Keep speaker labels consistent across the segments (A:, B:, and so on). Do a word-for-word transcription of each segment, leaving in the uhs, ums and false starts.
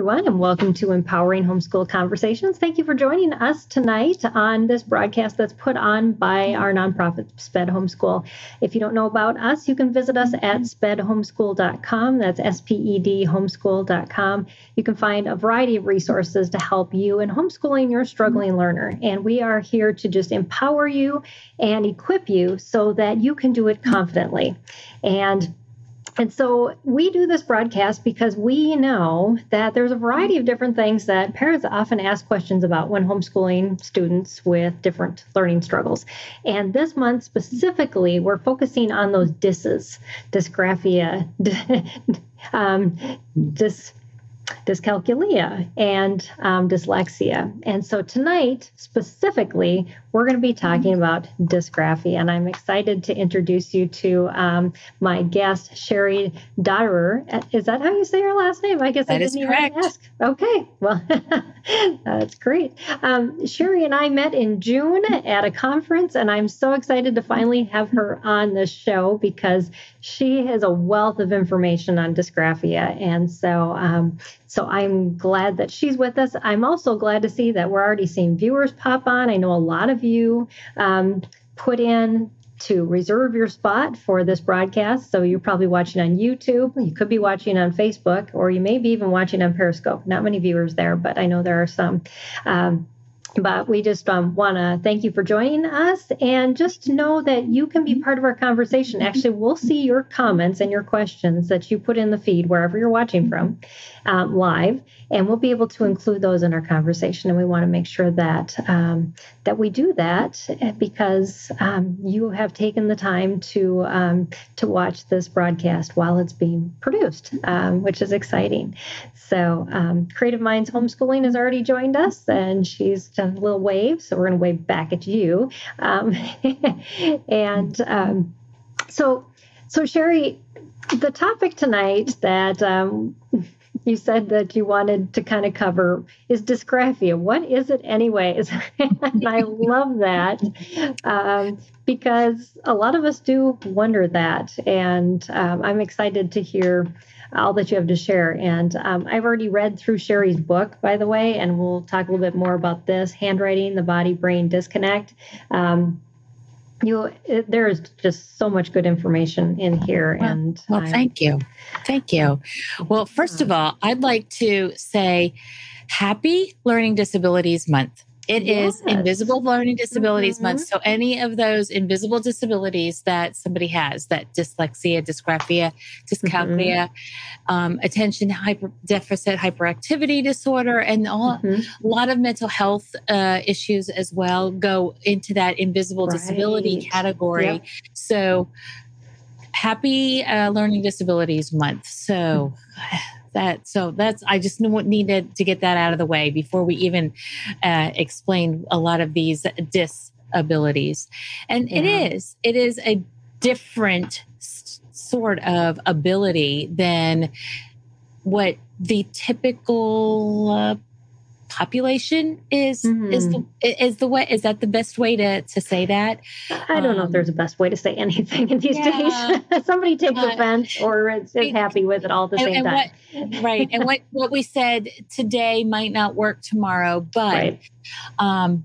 A: everyone, and welcome to Empowering Homeschool Conversations. Thank you for joining us tonight on this broadcast that's put on by our nonprofit, SPED Homeschool. If you don't know about us, you can visit us at sped homeschool dot com. That's S P E D homeschool dot com. You can find a variety of resources to help you in homeschooling your struggling learner. And we are here to just empower you and equip you so that you can do it confidently. And And so we do this broadcast because we know that there's a variety of different things that parents often ask questions about when homeschooling students with different learning struggles. And this month specifically, we're focusing on those DISs, dysgraphia, um, dys, dyscalculia, and um, dyslexia. And so tonight, specifically, we're going to be talking about dysgraphia, and I'm excited to introduce you to um, my guest, Sherry Dotterer. Is that how you say her last name? I guess
B: that
A: I didn't
B: even correct.
A: ask. Okay, well, that's great. Um, Sherry and I met in June at a conference, and I'm so excited to finally have her on this show because she has a wealth of information on dysgraphia, and so um, so I'm glad that she's with us. I'm also glad to see that we're already seeing viewers pop on. I know a lot of you um, put in to reserve your spot for this broadcast. So you're probably watching on YouTube. You could be watching on Facebook, or you may be even watching on Periscope. Not many viewers there, but I know there are some. Um, But we just um, want to thank you for joining us, and just know that you can be part of our conversation. Actually, we'll see your comments and your questions that you put in the feed wherever you're watching from um, live, and we'll be able to include those in our conversation. And we want to make sure that um, that we do that because um, you have taken the time to um, to watch this broadcast while it's being produced, um, which is exciting. So um, Creative Minds Homeschooling has already joined us, and she's done a little wave. So we're going to wave back at you. Um, and um, so, so Sherry, the topic tonight that um, you said that you wanted to kind of cover is dysgraphia. What is it anyways? And I love that um, because a lot of us do wonder that. And um, I'm excited to hear all that you have to share. And um, I've already read through Sherry's book, by the way, and we'll talk a little bit more about this, Handwriting, the Body-Brain Disconnect. Um, you, it, there is just so much good information in here.
B: Well,
A: and
B: well,
A: I'm,
B: thank you. Thank you. Well, first of all, I'd like to say happy Learning Disabilities Month. It yes. is Invisible Learning Disabilities mm-hmm. Month. So any of those invisible disabilities that somebody has, that dyslexia, dysgraphia, dyscalculia, mm-hmm. um, attention hyper deficit hyperactivity disorder, and all, mm-hmm. a lot of mental health uh, issues as well go into that invisible right. disability category. Yep. So happy uh, Learning Disabilities Month. So that, so that's, I just needed to get that out of the way before we even uh, explain a lot of these disabilities. And yeah. it is, it is a different s- sort of ability than what the typical uh, population is, mm-hmm. is the, is the way, is that the best way to, to say that?
A: I don't um, know if there's a best way to say anything in these yeah. days. Somebody takes uh, offense or is, is happy with it all at the
B: and,
A: same
B: and
A: time.
B: What, right. And what, what we said today might not work tomorrow, but, right. um,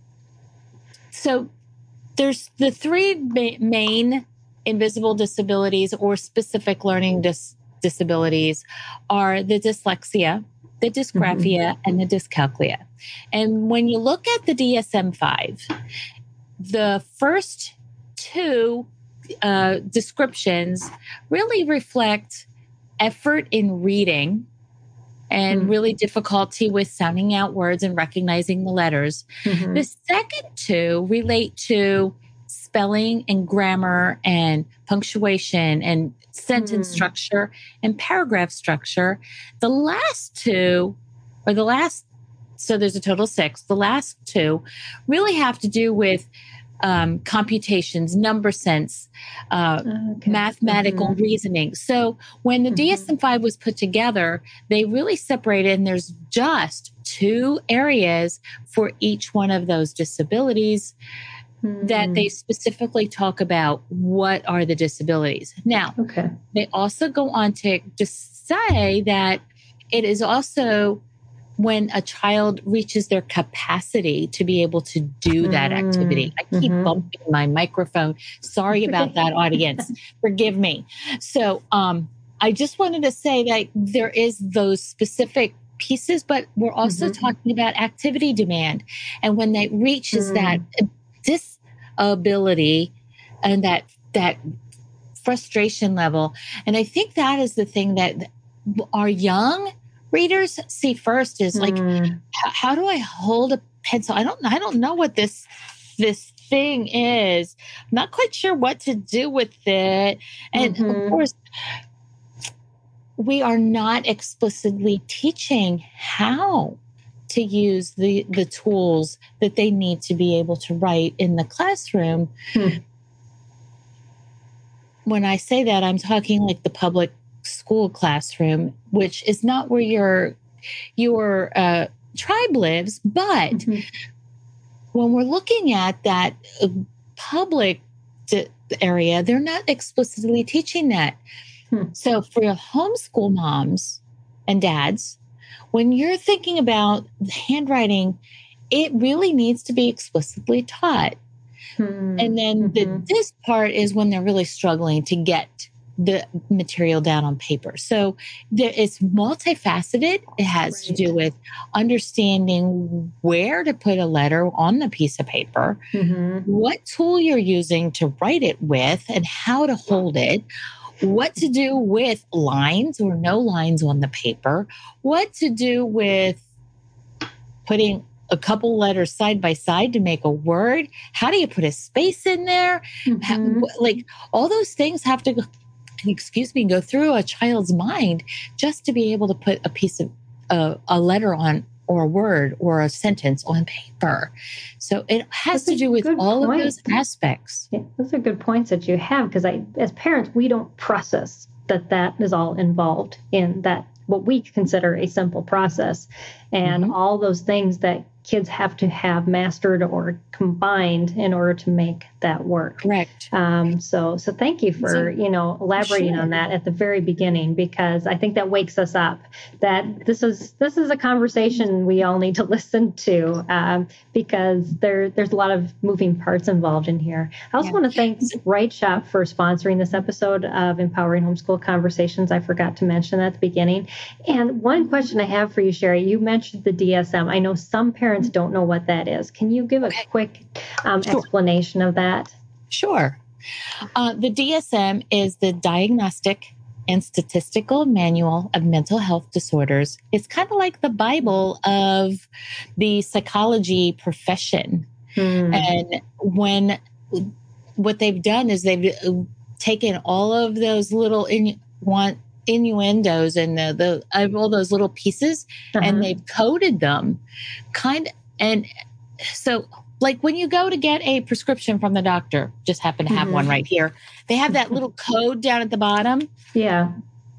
B: so there's the three ma- main invisible disabilities or specific learning dis- disabilities are the dyslexia, the dysgraphia, mm-hmm. and the dyscalculia. And when you look at the D S M five, the first two uh, descriptions really reflect effort in reading and mm-hmm. really difficulty with sounding out words and recognizing the letters. Mm-hmm. The second two relate to spelling and grammar and punctuation and sentence mm. structure and paragraph structure. The last two, or the last, so there's a total of six, the last two really have to do with um, computations, number sense, uh, okay. mathematical mm-hmm. reasoning. So when the mm-hmm. D S M five was put together, they really separated, and there's just two areas for each one of those disabilities that they specifically talk about what are the disabilities. Now, okay. they also go on to just say that it is also when a child reaches their capacity to be able to do that activity. I keep mm-hmm. bumping my microphone. Sorry about that, audience. Forgive me. So um, I just wanted to say that there is those specific pieces, but we're also mm-hmm. talking about activity demand. And when that reaches mm. that disability and that that frustration level, and I think that is the thing that our young readers see first is like, mm. how do I hold a pencil? I don't, I don't know what this, this thing is. I'm not quite sure what to do with it. And mm-hmm. of course, we are not explicitly teaching how to use the, the tools that they need to be able to write in the classroom. Hmm. When I say that, I'm talking like the public school classroom, which is not where your your uh, tribe lives. But mm-hmm. when we're looking at that uh, public d- area, they're not explicitly teaching that. Hmm. So for your homeschool moms and dads, when you're thinking about handwriting, it really needs to be explicitly taught. Hmm. And then mm-hmm. the, this part is when they're really struggling to get the material down on paper. So there, it's multifaceted. It has right. to do with understanding where to put a letter on the piece of paper, mm-hmm. what tool you're using to write it with, and how to hold it, what to do with lines or no lines on the paper, what to do with putting a couple letters side by side to make a word. How do you put a space in there? Mm-hmm. How, like all those things have to go, excuse me, go through a child's mind just to be able to put a piece of uh, a letter on or a word or a sentence on paper. So it has that's to do with all point. of those aspects.
A: Yeah, those are good points that you have, because I, as parents, we don't process that that is all involved in that, what we consider a simple process, and mm-hmm. all those things that kids have to have mastered or combined in order to make that work.
B: Correct.
A: Um, so, so thank you for, so, you know, elaborating sure. on that at the very beginning, because I think that wakes us up that this is, this is a conversation we all need to listen to, um, because there, there's a lot of moving parts involved in here. I also yeah. want to thank Right Shop for sponsoring this episode of Empowering Homeschool Conversations. I forgot to mention that at the beginning. And one question I have for you, Sherry, you mentioned the D S M. I know some parents don't know what that is. Can you give a okay. quick um, sure. explanation of that?
B: Sure. Uh, the D S M is the Diagnostic and Statistical Manual of Mental Health Disorders. It's kind of like the Bible of the psychology profession. Hmm. And when what they've done is they've taken all of those little in, want, innuendos and the, the all those little pieces, uh-huh. and they've coded them kind of, and so like when you go to get a prescription from the doctor, just happen to have mm-hmm. one right here, they have that little code down at the bottom.
A: Yeah.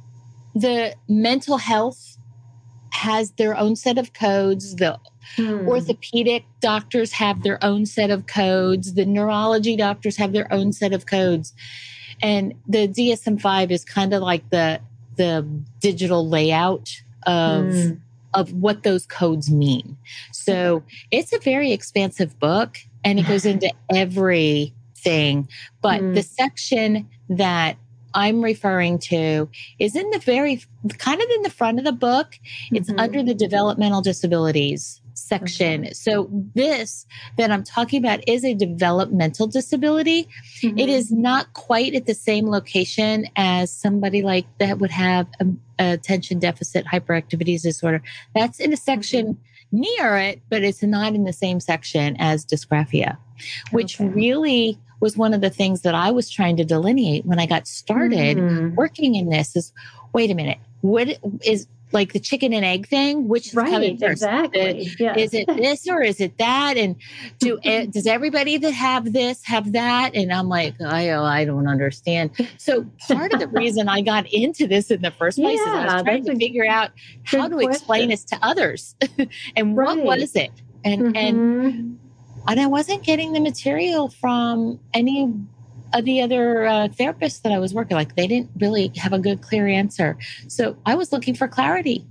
B: The mental health has their own set of codes. The hmm. orthopedic doctors have their own set of codes. The neurology doctors have their own set of codes. And the D S M five is kind of like the the digital layout of mm. of what those codes mean. So it's a very expansive book, and it goes into everything. But mm. the section that I'm referring to is in the very kind of in the front of the book. It's mm-hmm. under the developmental disabilities section. Okay. So this that I'm talking about is a developmental disability. Mm-hmm. It is not quite at the same location as somebody like that would have a, a attention deficit hyperactivity disorder. That's in a section mm-hmm. near it, but it's not in the same section as dysgraphia, which okay. really was one of the things that I was trying to delineate when I got started mm-hmm. working in this is, wait a minute, what is like the chicken and egg thing? Which is
A: right,
B: coming first?
A: Exactly.
B: Is,
A: yes.
B: is it this or is it that? And do does everybody that have this have that? And I'm like, I oh, I don't understand. So part of the reason I got into this in the first place yeah, is I was trying to figure out how to question. explain this to others and right. what was it? And mm-hmm. and and I wasn't getting the material from any of the other uh, therapists that I was working. Like they didn't really have a good, clear answer. So I was looking for clarity.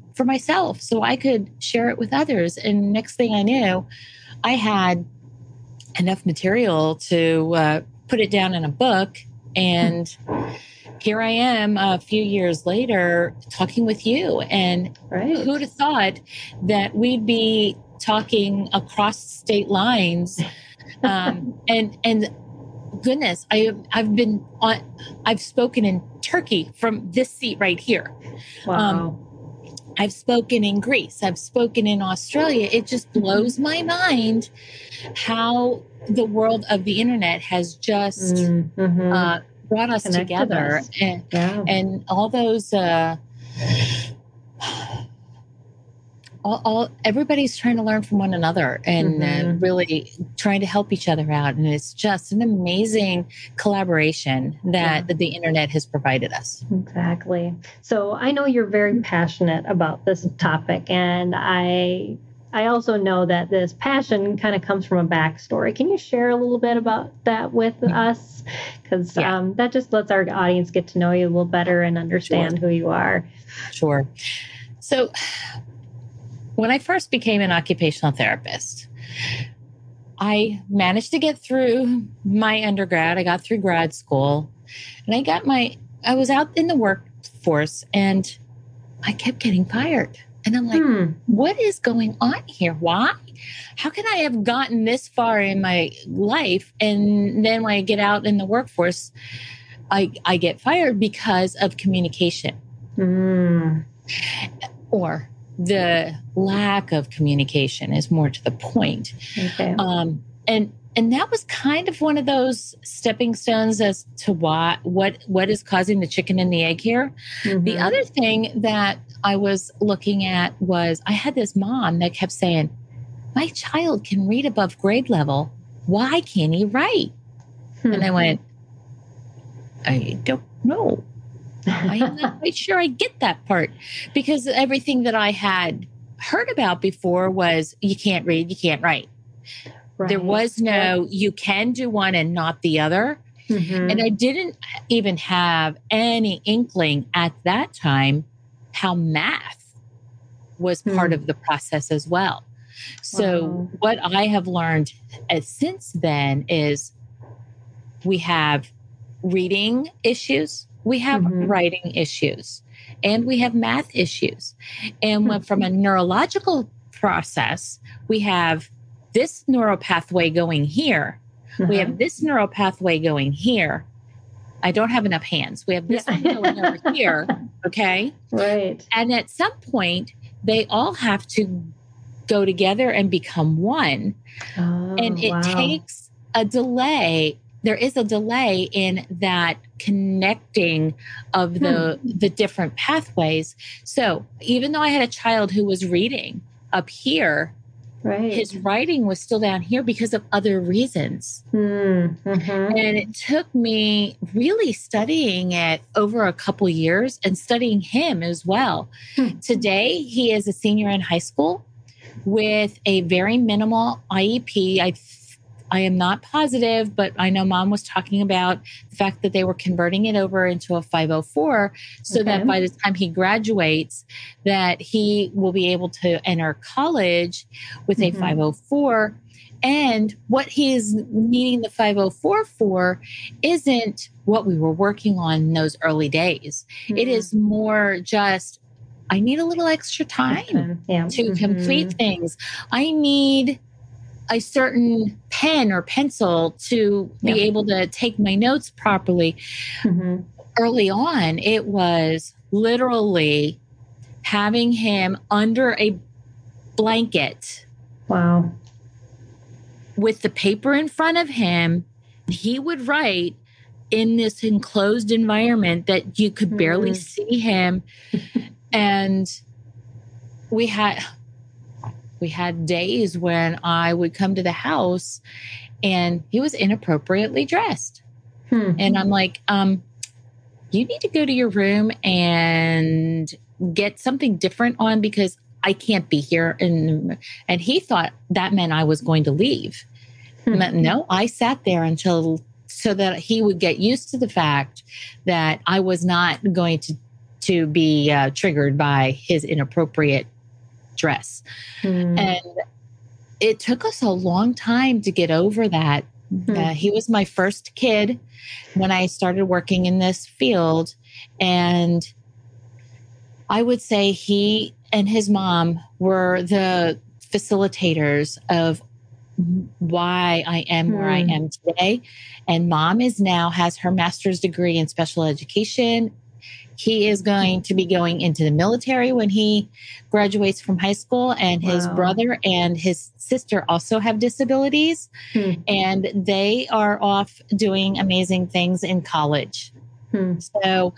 B: for myself so I could share it with others. And next thing I knew, I had enough material to uh, put it down in a book. And here I am a few years later talking with you. And
A: right.
B: who would have thought that we'd be talking across state lines? Um, and, and goodness, I, I've been on, I've spoken in Turkey from this seat right here.
A: Wow.
B: Um, I've spoken in Greece. I've spoken in Australia. It just blows my mind how the world of the internet has just
A: mm-hmm.
B: uh, brought us
A: Connected
B: together.
A: us.
B: And,
A: yeah.
B: and all those, uh, all, all everybody's trying to learn from one another and
A: mm-hmm.
B: uh, really trying to help each other out. And it's just an amazing collaboration that,
A: yeah.
B: that the internet has provided us.
A: Exactly. So I know you're very passionate about this topic, and I I also know that this passion kind of comes from a backstory. Can you share a little bit about that with mm-hmm. us? Because yeah. um, that just lets our audience get to know you a little better and understand sure. who you are.
B: Sure. So when I first became an occupational therapist, I managed to get through my undergrad. I got through grad school, and I got my, I was out in the workforce, and I kept getting fired. And I'm like, hmm. what is going on here? Why? How can I have gotten this far in my life? And then when I get out in the workforce, I, I get fired because of communication.
A: Hmm.
B: Or the lack of communication is more to the point.
A: Okay.
B: Um, and and that was kind of one of those stepping stones as to why, what what is causing the chicken and the egg here. Mm-hmm. The other thing that I was looking at was I had this mom that kept saying, my child can read above grade level. Why can't he write? Mm-hmm. And I went, I don't know. I am not quite sure I get that part, because everything that I had heard about before was you can't read, you can't write. Right. There was no, you can do one and not the other. Mm-hmm. And I didn't even have any inkling at that time how math was mm. part of the process as well. So wow. what I have learned as since then is we have reading issues. We have mm-hmm. writing issues, and we have math issues. And when, from a neurological process, we have this neural pathway going here. Uh-huh. We have this neural pathway going here. I don't have enough hands. We have this yeah. one going over here. Okay.
A: Right.
B: And at some point, they all have to go together and become one.
A: Oh,
B: and it
A: wow.
B: takes a delay. There is a delay in that connecting of the hmm. the different pathways. So even though I had a child who was reading up here,
A: right.
B: his writing was still down here because of other reasons.
A: Hmm. Mm-hmm.
B: And it took me really studying it over a couple years and studying him as well. Hmm. Today, he is a senior in high school with a very minimal I E P. I I am not positive, but I know Mom was talking about the fact that they were converting it over into a five oh four so okay. that by the time he graduates, that he will be able to enter college with mm-hmm. a five oh four. And what he is needing the five oh four for isn't what we were working on in those early days. Mm-hmm. It is more just, I need a little extra time okay. yeah. to mm-hmm. complete things. I need a certain pen or pencil to be yeah. able to take my notes properly. Mm-hmm. Early on, it was literally having him under a blanket.
A: Wow.
B: With the paper in front of him. He would write in this enclosed environment that you could barely mm-hmm. see him. And we had... We had days when I would come to the house and he was inappropriately dressed. Hmm. And I'm like, um, you need to go to your room and get something different on because I can't be here. And, and he thought that meant I was going to leave. Hmm. But no, I sat there until so that he would get used to the fact that I was not going to to to be uh, triggered by his inappropriate dress. Mm. And it took us a long time to get over that. Mm. Uh, he was my first kid when I started working in this field. And I would say he and his mom were the facilitators of why I am where mm. I am today. And mom is now has her master's degree in special education. He is going to be going into the military when he graduates from high school. And his wow. brother and his sister also have disabilities. Hmm. And they are off doing amazing things in college. Hmm. So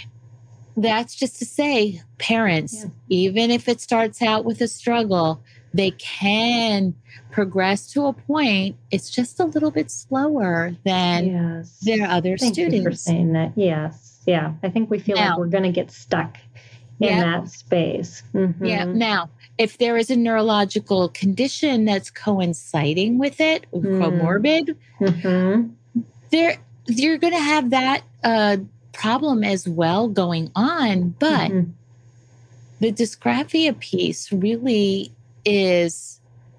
B: that's just to say, parents, yeah. even if it starts out with a struggle, they can progress to a point. It's just a little bit slower than yes. their other
A: Thank
B: students.
A: You for saying that. Yes. Yeah, I think we feel now, like we're going to get stuck in yeah. that space. Mm-hmm.
B: Yeah. Now, if there is a neurological condition that's coinciding with it, mm. comorbid, mm-hmm. there you're going to have that uh, problem as well going on. But mm-hmm. the dysgraphia piece really is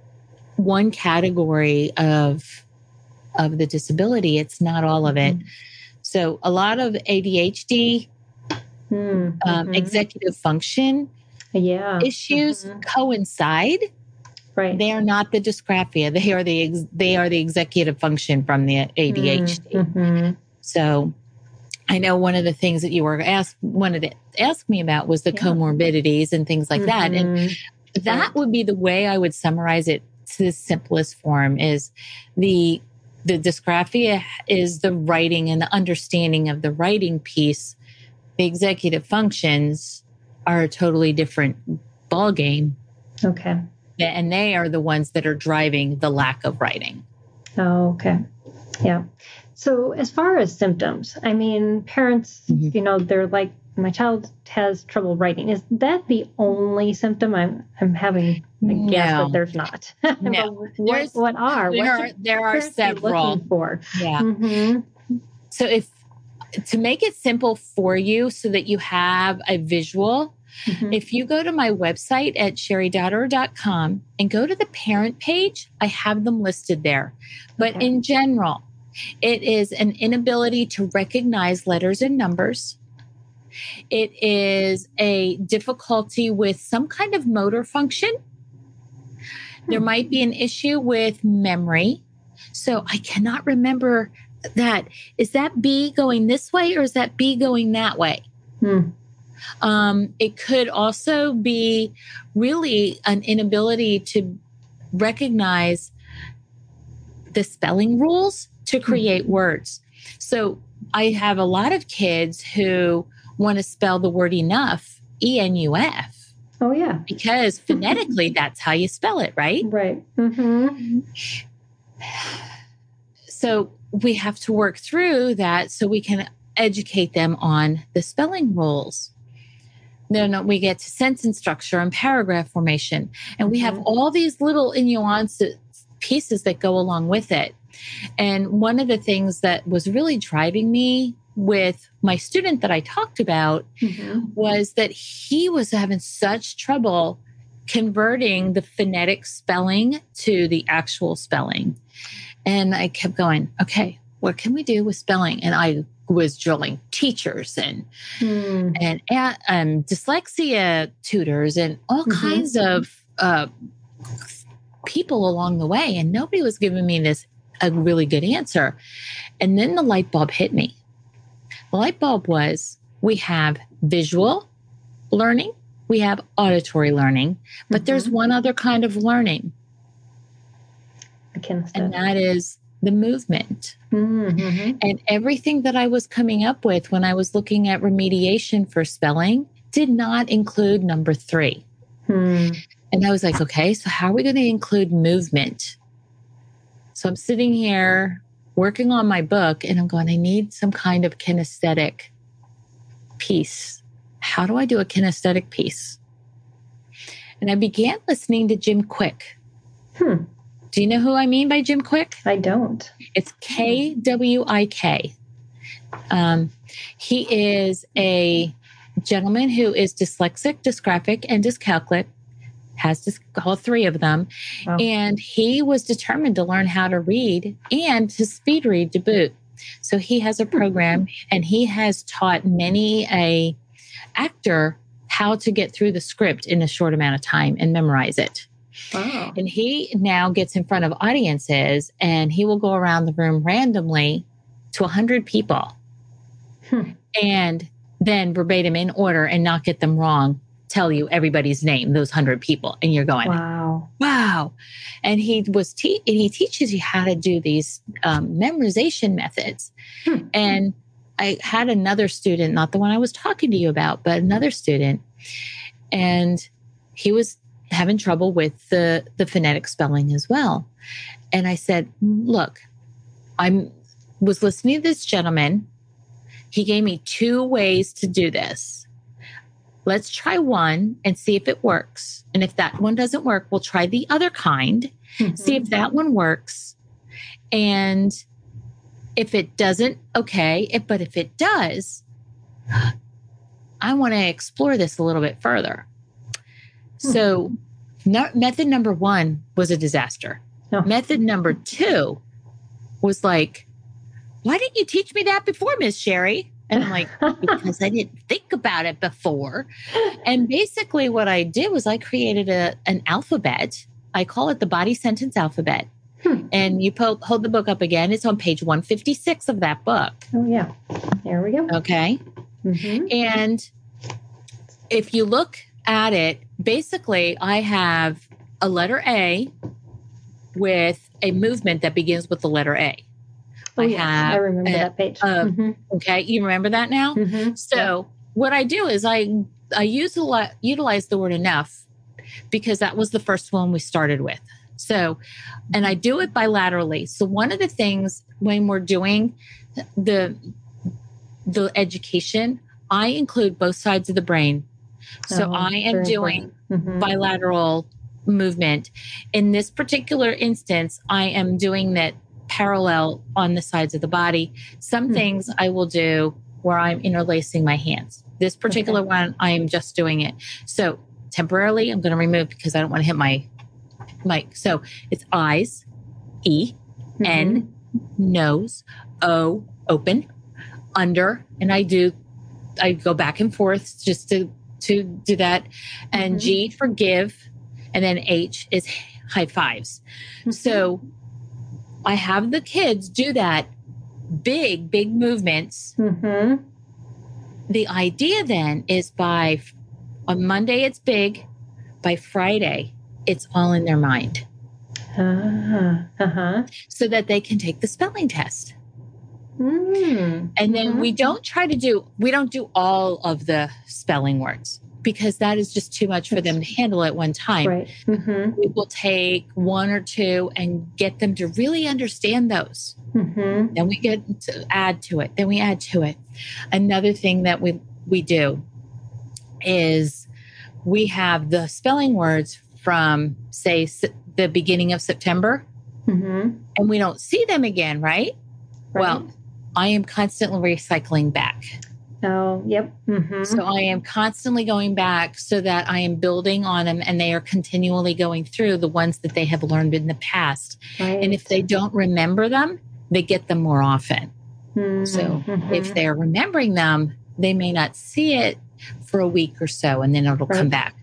B: one category of of the disability. It's not all of it. Mm-hmm. So a lot of A D H D, mm-hmm. um, executive function
A: yeah.
B: issues mm-hmm. coincide.
A: Right.
B: They are not the dysgraphia. They are the ex- they are the executive function from the A D H D. Mm-hmm. So I know one of the things that you were asked wanted to ask me about was the yeah. comorbidities and things like mm-hmm. that. And that right. would be the way I would summarize it to the simplest form is the The dysgraphia is the writing and the understanding of the writing piece. The executive functions are a totally different ballgame.
A: Okay.
B: And they are the ones that are driving the lack of writing.
A: Oh, okay. Yeah. So as far as symptoms, I mean, parents, mm-hmm. you know, they're like, my child has trouble writing. Is that the only symptom I'm I'm having? I guess
B: no.
A: that there's not.
B: No.
A: what, what are?
B: There
A: what
B: are, there are several.
A: For?
B: Yeah.
A: Mm-hmm.
B: So if, to make it simple for you so that you have a visual, mm-hmm. if you go to my website at sherry dotterer dot com and go to the parent page, I have them listed there. But okay. in general, it is an inability to recognize letters and numbers. It is a difficulty with some kind of motor function. There might be an issue with memory. So I cannot remember that. Is that B going this way or is that B going that way? Hmm. Um, it could also be really an inability to recognize the spelling rules to create hmm. words. So I have a lot of kids who want to spell the word enough, E N U F.
A: Oh, yeah.
B: Because phonetically, that's how you spell it, right?
A: Right. Mm-hmm.
B: So we have to work through that so we can educate them on the spelling rules. Then we get to sentence structure and paragraph formation. And we have all these little nuances, pieces that go along with it. And one of the things that was really driving me with my student that I talked about mm-hmm. was that he was having such trouble converting the phonetic spelling to the actual spelling. And I kept going, okay, what can we do with spelling? And I was drilling teachers and mm. and um, dyslexia tutors and all mm-hmm. kinds of uh, people along the way. And nobody was giving me this a really good answer. And then the light bulb hit me. The light bulb was, we have visual learning, we have auditory learning, but mm-hmm. there's one other kind of learning. And that is the movement. Mm-hmm. And everything that I was coming up with when I was looking at remediation for spelling did not include number three. Mm. And I was like, okay, so how are we going to include movement? So I'm sitting here working on my book and I'm going, I need some kind of kinesthetic piece. How do I do a kinesthetic piece? And I began listening to Jim Kwik. Hmm. Do you know who I mean by Jim Kwik?
A: I don't.
B: It's K W I K. Um, he is a gentleman who is dyslexic, dysgraphic, and dyscalculic, has dys- all three of them. Wow. And he was determined to learn how to read and to speed read to boot. So he has a program, and he has taught many a actor how to get through the script in a short amount of time and memorize it. Wow. And he now gets in front of audiences, and he will go around the room randomly to one hundred people hmm. and then verbatim in order and not get them wrong, tell you everybody's name, those one hundred people. And you're going, wow. Wow. And he was te- and he teaches you how to do these um, memorization methods. Hmm. And I had another student, not the one I was talking to you about, but another student, and he was having trouble with the, the phonetic spelling as well. And I said, look, I was listening to this gentleman. He gave me two ways to do this. Let's try one and see if it works. And if that one doesn't work, we'll try the other kind, mm-hmm. see if that one works. And if it doesn't, okay. If, but if it does, I want to explore this a little bit further. So no, method number one was a disaster. Oh. Method number two was like, why didn't you teach me that before, Miss Sherry? And I'm like, because I didn't think about it before. And basically what I did was I created a, an alphabet. I call it the body sentence alphabet. Hmm. And you po- hold the book up again. It's on page one fifty-six of that book.
A: Oh, yeah. There we go.
B: Okay. Mm-hmm. And if you look at it, basically, I have a letter A with a movement that begins with the letter A.
A: Oh, I yeah. have. I remember a, that page.
B: Uh,
A: mm-hmm.
B: Okay, you remember that now? Mm-hmm. So yeah. What I do is I I use a lot, utilize the word enough because that was the first one we started with. So, and I do it bilaterally. So one of the things when we're doing the the education, I include both sides of the brain. So oh, I am doing mm-hmm. bilateral movement. In this particular instance, I am doing that parallel on the sides of the body. Some mm-hmm. things I will do where I'm interlacing my hands. This particular okay. one, I am just doing it. So temporarily, I'm going to remove because I don't want to hit my mic. So it's eyes, E, mm-hmm. N, nose, O, open, under, and I do, I go back and forth just to to do that. And mm-hmm. G for give. And then H is high fives. Mm-hmm. So I have the kids do that big, big movements. Mm-hmm. The idea then is by on Monday, it's big. By Friday, it's all in their mind. Uh-huh. Uh-huh. So that they can take the spelling test. Mm. And then mm-hmm. we don't try to do, we don't do all of the spelling words because that is just too much for them to handle at one time.
A: Right. Mm-hmm.
B: We will take one or two and get them to really understand those. Mm-hmm. Then we get to add to it. Then we add to it. Another thing that we, we do is we have the spelling words from, say, the beginning of September, mm-hmm. and we don't see them again, right? right? Well, I am constantly recycling back.
A: Oh, yep. Mm-hmm.
B: So I am constantly going back so that I am building on them and they are continually going through the ones that they have learned in the past. Right. And if they don't remember them, they get them more often. Mm-hmm. So mm-hmm. if they're remembering them, they may not see it for a week or so and then it'll right. come back.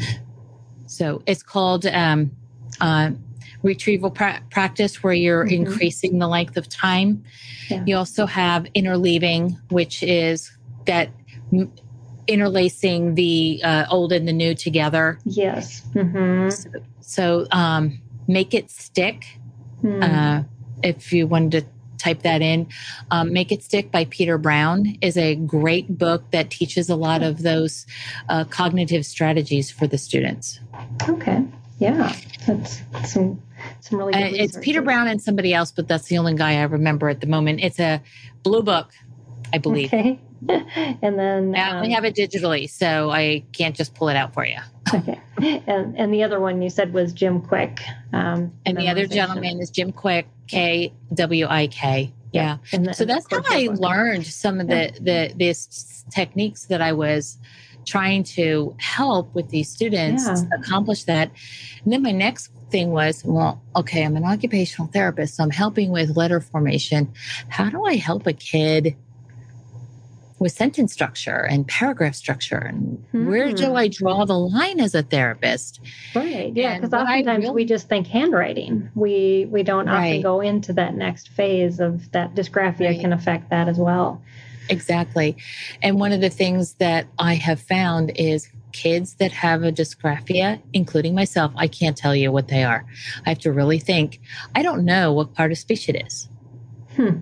B: So it's called um, uh, retrieval pra- practice where you're mm-hmm. increasing the length of time. Yeah. You also have interleaving, which is that m- interlacing the uh, old and the new together.
A: Yes. Mm-hmm.
B: So, so um, Make It Stick. Mm. Uh, if you wanted to type that in, um, Make It Stick by Peter Brown is a great book that teaches a lot of those uh, cognitive strategies for the students.
A: Okay. Yeah. That's some some really good uh,
B: It's Peter Brown and somebody else, but that's the only guy I remember at the moment. It's a blue book, I believe.
A: Okay. And then
B: I only um, have it digitally, so I can't just pull it out for you.
A: Okay. And and the other one you said was Jim Kwik. Um,
B: and the other gentleman is Jim Kwik, K W I K. Yeah.
A: The,
B: so that's how I book. learned some of the, the, these techniques that I was trying to help with these students yeah. accomplish that. And then my next thing was, well, okay, I'm an occupational therapist, so I'm helping with letter formation. How do I help a kid with sentence structure and paragraph structure? And hmm. where do I draw the line as a therapist?
A: Right. Yeah. Because oftentimes really, we just think handwriting. We we don't right. often go into that next phase of that dysgraphia right. can affect that as well.
B: Exactly. And one of the things that I have found is kids that have a dysgraphia, including myself, I can't tell you what they are. I have to really think. I don't know what part of speech it is. Hmm.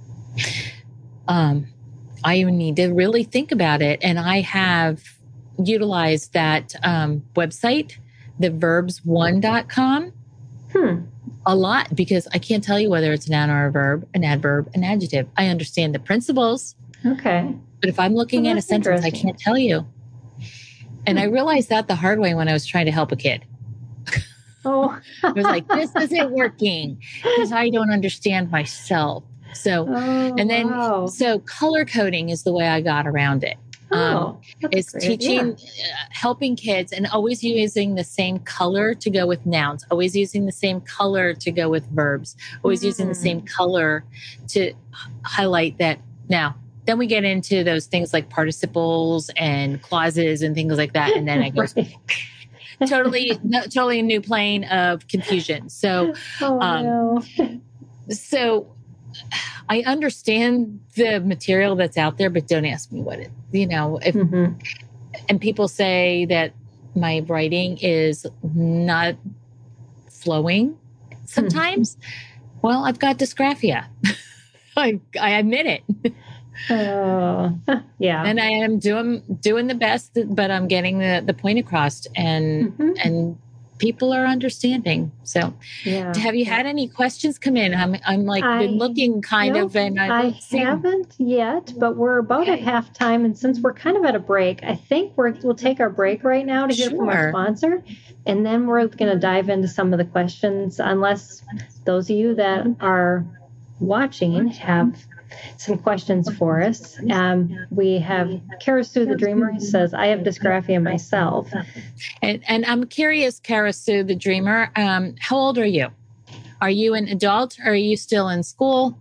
B: Um, I even need to really think about it. And I have utilized that um, website, the verbs one dot com, hmm. a lot because I can't tell you whether it's a noun or a verb, an adverb, an adjective. I understand the principles.
A: Okay.
B: But if I'm looking well, at a sentence, I can't tell you. And I realized that the hard way when I was trying to help a kid.
A: Oh.
B: I was like, this isn't working because I don't understand myself. So, oh, and then, wow. so color coding is the way I got around it.
A: Oh,
B: um, it's teaching, uh, helping kids and always using the same color to go with nouns, always using the same color to go with verbs, always mm. using the same color to highlight that. Now, then we get into those things like participles and clauses and things like that. And then it goes right. totally, no, totally a new plane of confusion. So,
A: oh,
B: um,
A: no.
B: so I understand the material that's out there, but don't ask me what it, you know, if, mm-hmm. and people say that my writing is not flowing sometimes. Mm-hmm. Well, I've got dysgraphia. I, I admit it.
A: Oh, yeah.
B: And I am doing doing the best, but I'm getting the, the point across, and mm-hmm. and people are understanding. So,
A: yeah.
B: have you had any questions come in? I'm I'm like I, been looking kind
A: nope,
B: of, and
A: I, I haven't yet, but we're about okay. at halftime, and since we're kind of at a break, I think we're we'll take our break right now to hear
B: sure.
A: from our sponsor, and then we're going to dive into some of the questions. Unless those of you that are watching have some questions for us. Um, we have Kara Sue the Dreamer who says, I have dysgraphia myself.
B: And, and I'm curious, Kara Sue the Dreamer, um, how old are you? Are you an adult or are you still in school?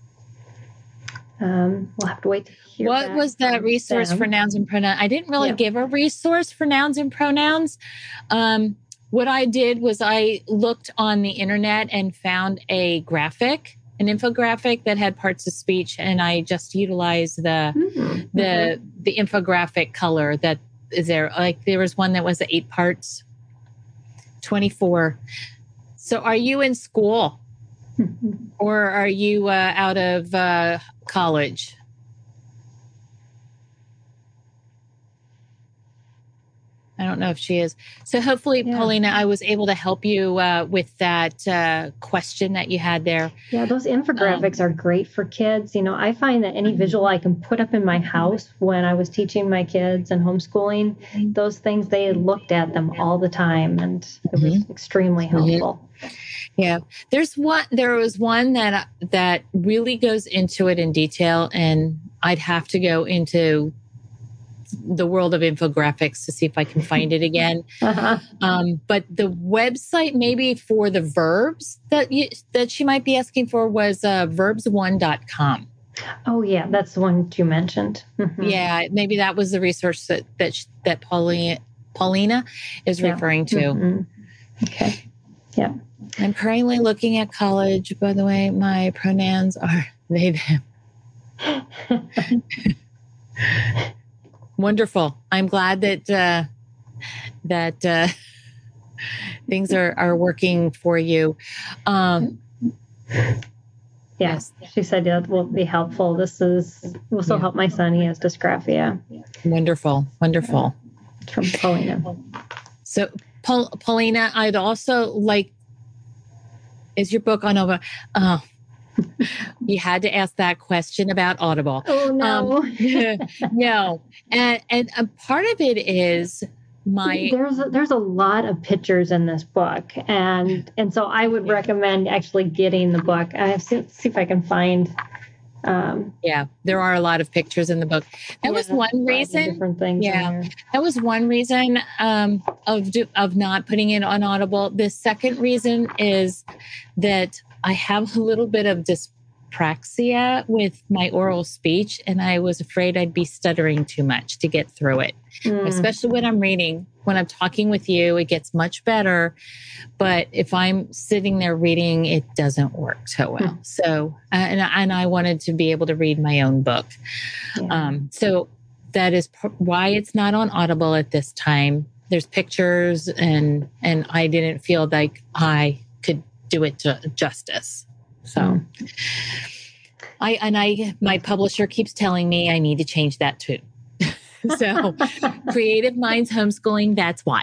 A: Um, we'll have to wait to hear
B: What was that resource them. for nouns and pronouns? I didn't really yeah. give a resource for nouns and pronouns. Um, what I did was I looked on the internet and found a graphic an infographic that had parts of speech, and I just utilized the mm-hmm. the mm-hmm. the infographic color that is there. Like there was one that was eight parts, twenty-four. So, are you in school, mm-hmm. or are you uh, out of uh, college? I don't know if she is. So hopefully, yeah. Paulina, I was able to help you uh, with that uh, question that you had there.
A: Yeah, those infographics um, are great for kids. You know, I find that any visual I can put up in my house when I was teaching my kids and homeschooling, those things, they looked at them all the time, and it was mm-hmm. extremely helpful.
B: Mm-hmm. Yeah, there's one. There was one that that really goes into it in detail, and I'd have to go into the world of infographics to see if I can find it again. Uh-huh. Um, but the website maybe for the verbs that you, that she might be asking for was uh, verbs one dot com.
A: Oh yeah, that's the one you mentioned. Mm-hmm.
B: Yeah, maybe that was the resource that that, she, that Paulina, Paulina is yeah. referring to.
A: Mm-hmm. Okay. Yeah.
B: I'm currently looking at college. By the way, my pronouns are they, them. Wonderful. I'm glad that uh, that uh, things are, are working for you. Um,
A: yes, she said that will be helpful. This is will still yeah. help my son. He has dysgraphia.
B: Wonderful, wonderful.
A: It's from Paulina.
B: So, Paul, Paulina, I'd also like. Is your book on over? Oh. You had to ask that question about Audible.
A: Oh, no.
B: Um, no. And, and a part of it is my...
A: There's a, there's a lot of pictures in this book. And and so I would recommend actually getting the book. I have to see if I can find Um,
B: yeah, there are a lot of pictures in the book. That
A: yeah,
B: was one reason.
A: Different things.
B: Yeah, that was one reason um, of do, of not putting it on Audible. The second reason is that I have a little bit of dyspraxia with my oral speech, and I was afraid I'd be stuttering too much to get through it, mm. especially when I'm reading. When I'm talking with you, it gets much better. But if I'm sitting there reading, it doesn't work so well. Mm. So, uh, and, and I wanted to be able to read my own book. Yeah. Um, so that is p- why it's not on Audible at this time. There's pictures, and and I didn't feel like I could do it to justice. So, mm. I and I my publisher keeps telling me I need to change that too. So, Creative Minds Homeschooling, that's why.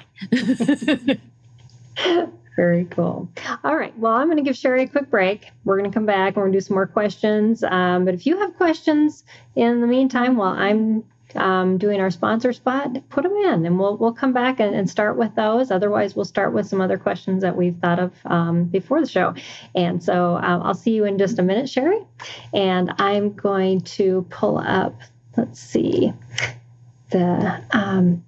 A: Very cool. All right. Well, I'm going to give Sherry a quick break. We're going to come back and we're going to do some more questions. Um, but if you have questions in the meantime, while I'm um, doing our sponsor spot, put them in and we'll we'll come back and, and start with those. Otherwise, we'll start with some other questions that we've thought of um, before the show. And so um, I'll see you in just a minute, Sherry. And I'm going to pull up, let's see, the um,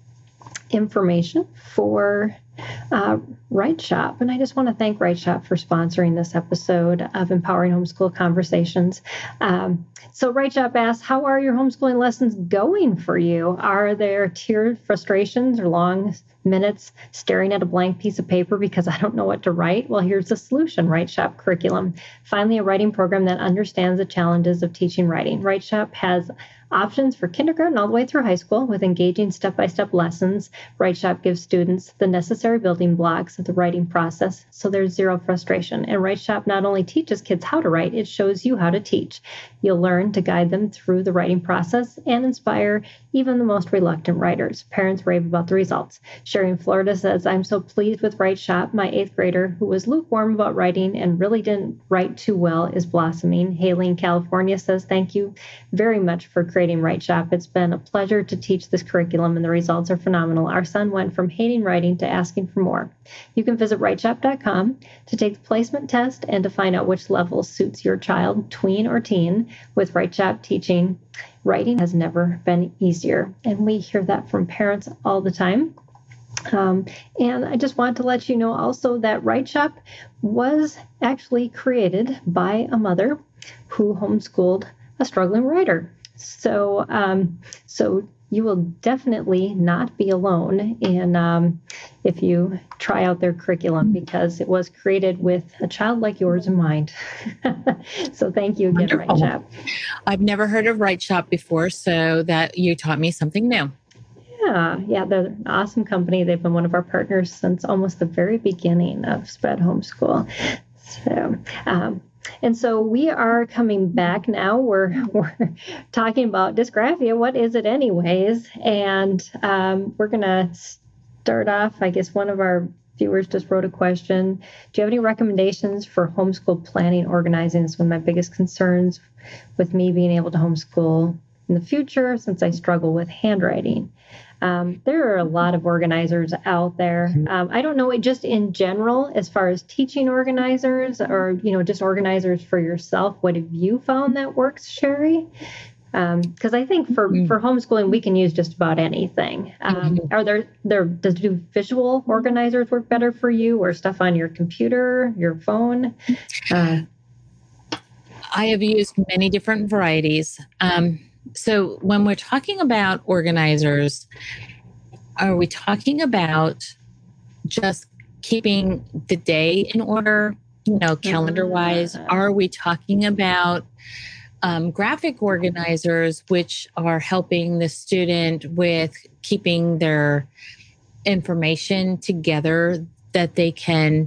A: information for uh, Write Shop. And I just want to thank Write Shop for sponsoring this episode of Empowering Homeschool Conversations. Um, so Write Shop asks, how are your homeschooling lessons going for you? Are there tiered frustrations or long minutes staring at a blank piece of paper because I don't know what to write? Well, here's the solution, Write Shop Curriculum. Finally, a writing program that understands the challenges of teaching writing. Write Shop has options for kindergarten all the way through high school with engaging step-by-step lessons. Write Shop gives students the necessary building blocks of the writing process, so there's zero frustration. And Write Shop not only teaches kids how to write, it shows you how to teach. You'll learn to guide them through the writing process and inspire even the most reluctant writers. Parents rave about the results. Sherry in Florida says, I'm so pleased with Write Shop. My eighth grader, who was lukewarm about writing and really didn't write too well, is blossoming. Haley in California says, thank you very much for creating Write Shop. It's been a pleasure to teach this curriculum, and the results are phenomenal. Our son went from hating writing to asking for more. You can visit write shop dot com to take the placement test and to find out which level suits your child, tween or teen. With Write Shop teaching, writing has never been easier. And we hear that from parents all the time. Um, and I just want to let you know also that Write Shop was actually created by a mother who homeschooled a struggling writer. So, um, so you will definitely not be alone in um, if you try out their curriculum, because it was created with a child like yours in mind. So thank you again, Write Shop.
B: I've never heard of Write Shop before, so that you taught me something new.
A: Yeah, yeah, they're an awesome company. They've been one of our partners since almost the very beginning of Spread Homeschool. So, um, and so we are coming back now. We're we're talking about dysgraphia. What is it, anyways? And um, we're gonna start off. I guess one of our viewers just wrote a question. Do you have any recommendations for homeschool planning, organizing? It's one of my biggest concerns with me being able to homeschool in the future, since I struggle with handwriting. Um, there are a lot of organizers out there. Um, I don't know, just in general, as far as teaching organizers or, you know, just organizers for yourself. What have you found that works, Sherry? Because um, I think for, mm-hmm. for homeschooling, we can use just about anything. Um, mm-hmm. Are there, there, does do visual organizers work better for you, or stuff on your computer, your phone? Uh,
B: I have used many different varieties. Um, So when we're talking about organizers, are we talking about just keeping the day in order, you know, calendar wise? Are we talking about um, graphic organizers, which are helping the student with keeping their information together that they can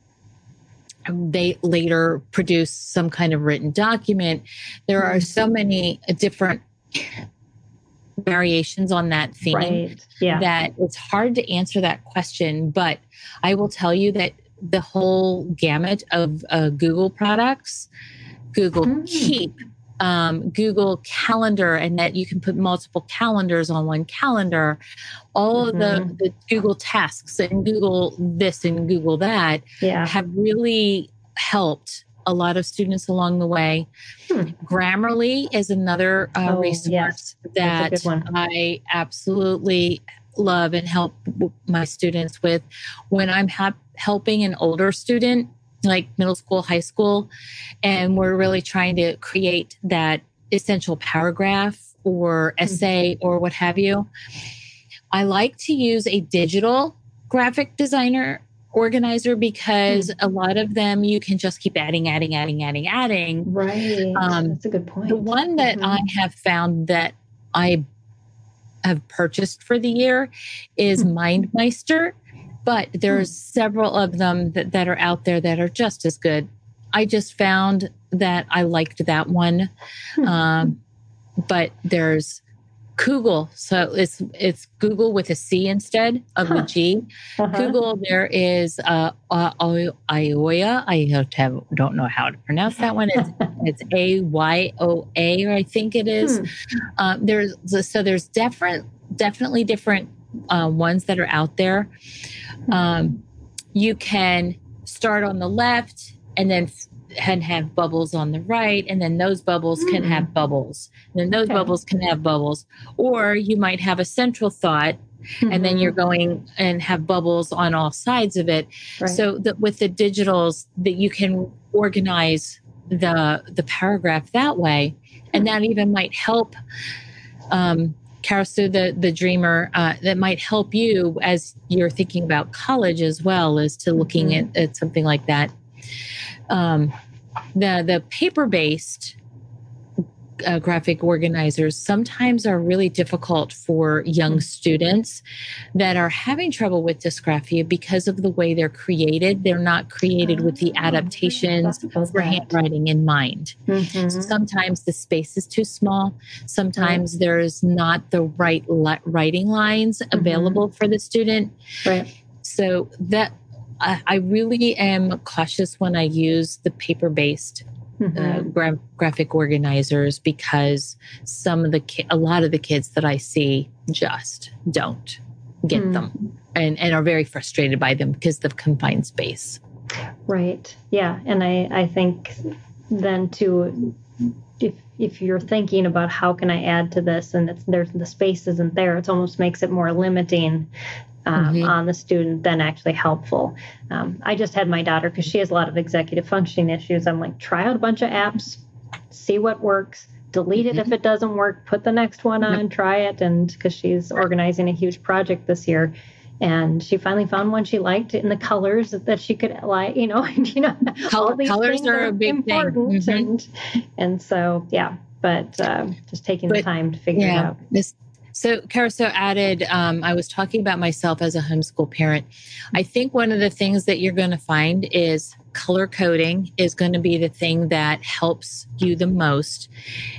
B: they later produce some kind of written document? There are so many different variations on that theme,
A: right. Yeah.
B: that it's hard to answer that question. But I will tell you that the whole gamut of uh, Google products, Google mm. Keep, um, Google Calendar, and that you can put multiple calendars on one calendar, all mm-hmm. of the, the Google Tasks and Google this and Google that
A: yeah.
B: have really helped a lot of students along the way. Hmm. Grammarly is another uh,
A: oh,
B: resource
A: yes.
B: that I absolutely love and help my students with. When I'm ha- helping an older student, like middle school, high school, and we're really trying to create that essential paragraph or essay mm-hmm. or what have you, I like to use a digital graphic designer organizer because mm-hmm. a lot of them you can just keep adding, adding, adding, adding, adding.
A: Right. Um, That's a good point.
B: The one that mm-hmm. I have found that I have purchased for the year is mm-hmm. MindMeister, but there's mm-hmm. several of them that, that are out there that are just as good. I just found that I liked that one. Mm-hmm. Um, but there's Google. So it's it's Google with a C instead of huh. the G. Uh-huh. Google, there is uh, uh, Ayoya. I have, don't know how to pronounce that one. It's, it's A Y O A, I think it is. Hmm. Um, there's so there's different, definitely different uh, ones that are out there. Um, you can start on the left and then and have bubbles on the right, and then those bubbles mm. can have bubbles, and then those okay. bubbles can have bubbles. Or you might have a central thought, mm-hmm. and then you're going and have bubbles on all sides of it. Right. So that with the digitals, that you can organize the the paragraph that way, and that even might help. Um, Karasu, the the dreamer, uh, that might help you as you're thinking about college as well as to looking mm-hmm. at, at something like that. Um, the the paper-based uh, graphic organizers sometimes are really difficult for young students that are having trouble with dysgraphia because of the way they're created. They're not created oh, with the adaptations for handwriting in mind. Mm-hmm. So sometimes the space is too small. Sometimes right. there's not the right li- writing lines mm-hmm. available for the student. Right. So that I, I really am cautious when I use the paper-based Mm-hmm. Uh, gra- graphic organizers because some of the ki- a lot of the kids that I see just don't get mm. them and, and are very frustrated by them because of confined space.
A: Right. Yeah. And I, I think then too, if if you're thinking about how can I add to this and it's, there's the space isn't there, it almost makes it more limiting. Um, mm-hmm. on the student than actually helpful. Um, I just had my daughter, because she has a lot of executive functioning issues. I'm like, try out a bunch of apps, see what works, delete mm-hmm. it if it doesn't work, put the next one on, yep. try it. And because she's organizing a huge project this year. And she finally found one she liked in the colors that she could like, you know, you know,
B: Color,
A: all these
B: colors
A: things
B: are
A: are
B: a big
A: important.
B: thing.
A: Mm-hmm. And, and so, yeah, but uh, just taking
B: but,
A: the time to figure
B: yeah,
A: it out.
B: This, So Karasu added, um, I was talking about myself as a homeschool parent. I think one of the things that you're going to find is color coding is going to be the thing that helps you the most.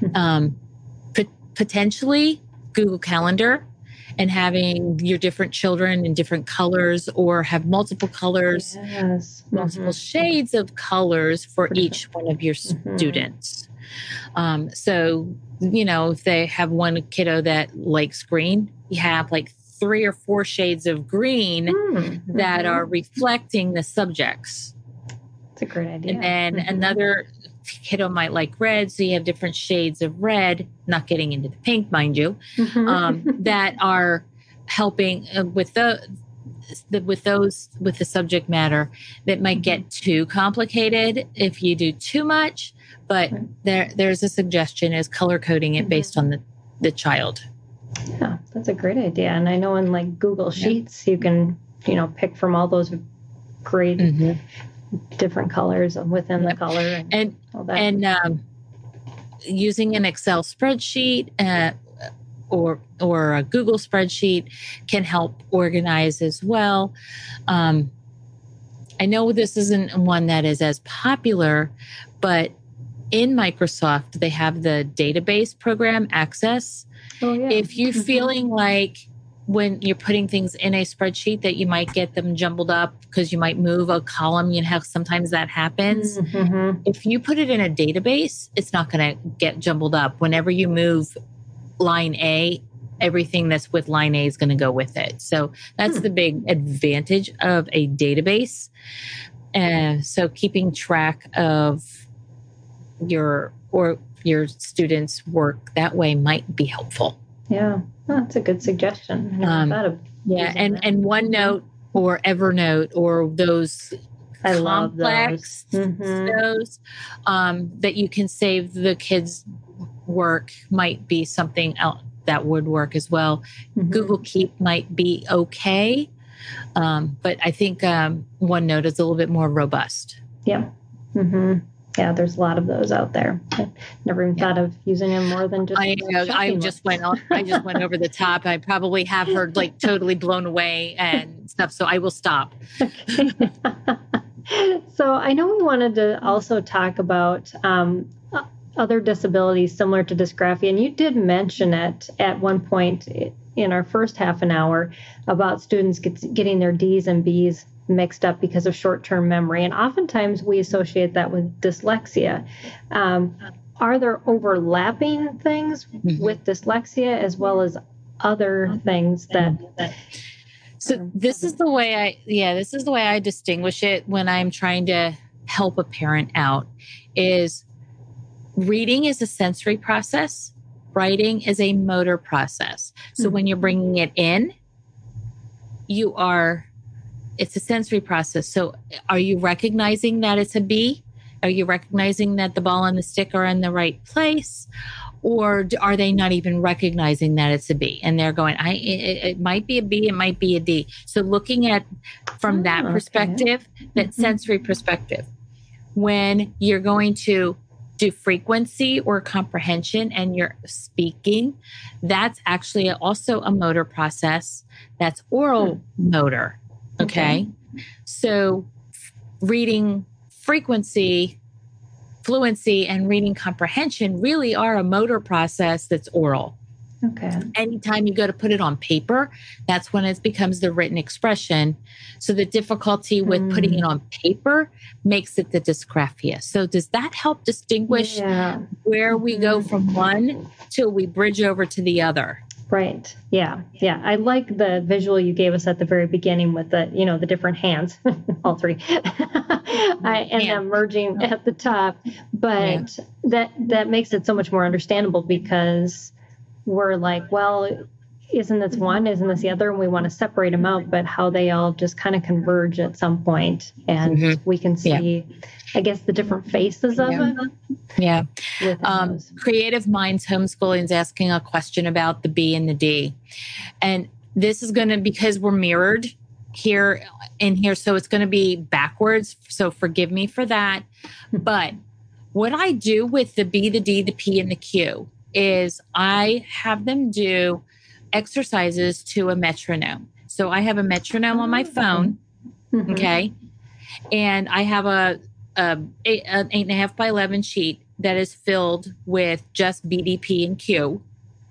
B: Um, p- potentially Google Calendar and having your different children in different colors or have multiple colors, yes. multiple mm-hmm. shades of colors for Pretty each one of your mm-hmm. students. Um, so, you know, if they have one kiddo that likes green, you have like three or four shades of green mm-hmm. that are reflecting the subjects.
A: That's a great idea.
B: And then mm-hmm. another kiddo might like red, so you have different shades of red, not getting into the pink, mind you, mm-hmm. um, that are helping uh, with the, the with those with the subject matter that might mm-hmm. get too complicated if you do too much. But right. there, there's a suggestion is color coding it mm-hmm. based on the, the child.
A: Yeah, that's a great idea. And I know in like Google Sheets, yeah. you can, you know, pick from all those great mm-hmm. different colors within yep. the color and,
B: and
A: all that.
B: And um, using an Excel spreadsheet uh, or or a Google spreadsheet can help organize as well. Um, I know this isn't one that is as popular, but in Microsoft, they have the database program Access. Oh, yeah. If you're mm-hmm. feeling like when you're putting things in a spreadsheet that you might get them jumbled up because you might move a column, you know, sometimes that happens. Mm-hmm. If you put it in a database, it's not going to get jumbled up. Whenever you move line A, everything that's with line A is going to go with it. So that's hmm. the big advantage of a database. And so keeping track of your or your students' work that way might be helpful.
A: Yeah, oh, that's a good suggestion. I never
B: Um,
A: thought of
B: yeah, and,
A: that.
B: and OneNote or Evernote or those
A: I
B: complex
A: love those, mm-hmm.
B: those um, that you can save the kids' work might be something else that would work as well. Mm-hmm. Google Keep might be okay, um, but I think um, OneNote is a little bit more robust.
A: Yeah. Mm-hmm. Yeah, there's a lot of those out there. I never even yeah. thought of using them more than just.
B: I know. I just went. On, I just went over the top. I probably have her like totally blown away and stuff. So I will stop.
A: Okay. So I know we wanted to also talk about um, other disabilities similar to dysgraphia, and you did mention it at one point in our first half an hour about students get, getting their D's and B's mixed up because of short-term memory. And oftentimes we associate that with dyslexia. Um, are there overlapping things mm-hmm. with dyslexia as well as other things that... that
B: so this is the way I, yeah, this is the way I distinguish it when I'm trying to help a parent out is reading is a sensory process. Writing is a motor process. So mm-hmm. when you're bringing it in, you are... It's a sensory process. So are you recognizing that it's a B? Are you recognizing that the ball and the stick are in the right place? Or are they not even recognizing that it's a B? And they're going, I, it, it might be a B, it might be a D. So looking at from oh, that perspective, okay. that mm-hmm. sensory perspective, when you're going to do frequency or comprehension and you're speaking, that's actually also a motor process. That's oral mm-hmm. motor. Okay. okay. So reading frequency, fluency, and reading comprehension really are a motor process that's oral.
A: Okay.
B: Anytime you go to put it on paper, that's when it becomes the written expression. So the difficulty with mm. putting it on paper makes it the dysgraphia. So does that help distinguish yeah. where we mm. go from one till we bridge over to the other?
A: Right. Yeah. Yeah. I like the visual you gave us at the very beginning with the, you know, the different hands, all three, I, and yeah. them merging at the top. But yeah. that, that makes it so much more understandable because we're like, well, isn't this one? Isn't this the other? And we want to separate them out, but how they all just kind of converge at some point, and mm-hmm. we can see, yeah. I guess, the different faces of
B: yeah.
A: it.
B: Yeah. Um, Creative Minds Homeschooling is asking a question about the B and the D. And this is going to, because we're mirrored here and here, so it's going to be backwards. So forgive me for that. But what I do with the B, the D, the P, and the Q is I have them do exercises to a metronome. So I have a metronome on my phone, mm-hmm. okay, and I have a, a eight, an eight and a half by eleven sheet that is filled with just B, D, P, and Q,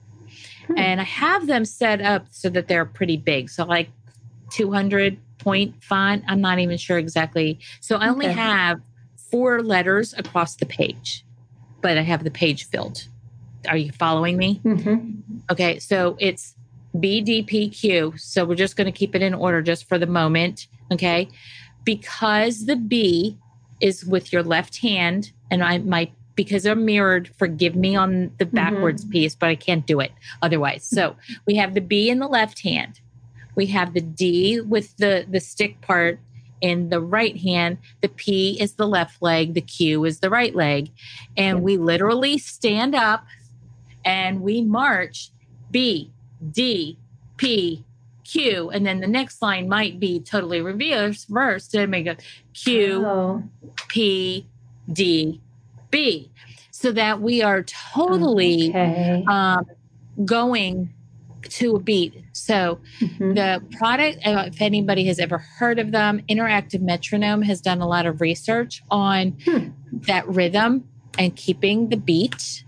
B: hmm. and I have them set up so that they're pretty big. So like two hundred point font. I'm not even sure exactly. So I only okay. have four letters across the page, but I have the page filled. Are you following me?
A: Mm-hmm.
B: Okay, so it's B, D, P, Q. So we're just going to keep it in order just for the moment, okay? Because the B is with your left hand, and I might, because they're mirrored, forgive me on the backwards mm-hmm. piece, but I can't do it otherwise. So we have the B in the left hand. We have the D with the, the stick part in the right hand. The P is the left leg. The Q is the right leg. And we literally stand up and we march B, D, P, Q. And then the next line might be totally reversed to make a Q, oh. P, D, B. So that we are totally
A: okay.
B: um, going to a beat. So mm-hmm. the product, if anybody has ever heard of them, Interactive Metronome has done a lot of research on hmm. that rhythm and keeping the beat.